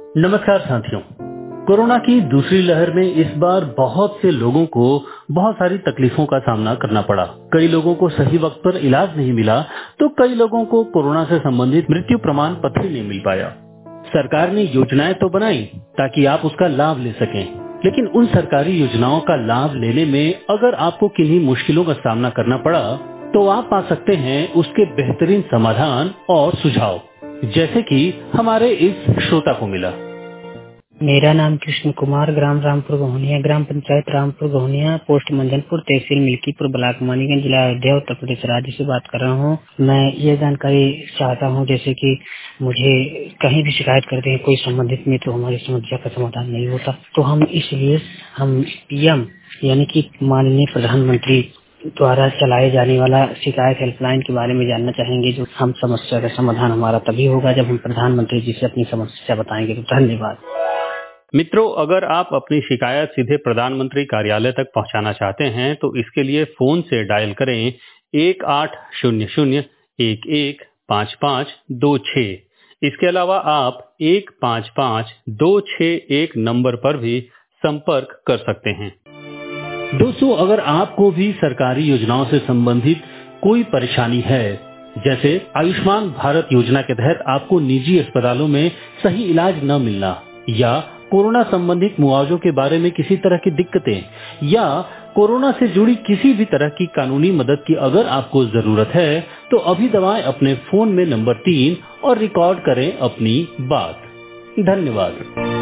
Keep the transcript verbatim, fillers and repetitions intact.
नमस्कार साथियों। कोरोना की दूसरी लहर में इस बार बहुत से लोगों को बहुत सारी तकलीफों का सामना करना पड़ा। कई लोगों को सही वक्त पर इलाज नहीं मिला, तो कई लोगों को कोरोना से संबंधित मृत्यु प्रमाण पत्र ही नहीं मिल पाया। सरकार ने योजनाएं तो बनाई ताकि आप उसका लाभ ले सकें, लेकिन उन सरकारी योजनाओं का लाभ लेने में अगर आपको किन्हीं मुश्किलों का सामना करना पड़ा, तो आप पा सकते हैं उसके बेहतरीन समाधान और सुझाव, जैसे कि हमारे इस श्रोता को मिला। मेरा नाम कृष्ण कुमार, ग्राम रामपुर गहुनिया, ग्राम पंचायत रामपुर गहुनिया, पोस्ट मंजनपुर, तहसील मिल्कीपुर, ब्लॉक मानीगंज, जिला अयोध्या, उत्तर प्रदेश राज्य से बात कर रहा हूँ। मैं ये जानकारी चाहता हूँ जैसे कि मुझे कहीं भी शिकायत करते हैं कोई संबंधित में, तो हमारी समस्या का समाधान नहीं होता। तो हम इसलिए हम पीएम यानी कि माननीय प्रधानमंत्री द्वारा चलाए जाने वाला शिकायत हेल्पलाइन के बारे में जानना चाहेंगे। जो हम समस्या का समाधान हमारा तभी होगा जब हम प्रधानमंत्री जी से अपनी समस्या बताएंगे। तो धन्यवाद। मित्रों, अगर आप अपनी शिकायत सीधे प्रधानमंत्री कार्यालय तक पहुंचाना चाहते हैं, तो इसके लिए फोन से डायल करें एक आठ शून्य शून्य एक एक पाँच पाँच दो छह। इसके अलावा आप एक पाँच पाँच दो छह एक नंबर पर भी संपर्क कर सकते हैं। दोस्तों, अगर आपको भी सरकारी योजनाओं से संबंधित कोई परेशानी है, जैसे आयुष्मान भारत योजना के तहत आपको निजी अस्पतालों में सही इलाज न मिलना, या कोरोना संबंधित मुआवजों के बारे में किसी तरह की दिक्कतें, या कोरोना से जुड़ी किसी भी तरह की कानूनी मदद की अगर आपको जरूरत है, तो अभी दबाएं अपने फोन में नंबर तीन और रिकॉर्ड करें अपनी बात। धन्यवाद।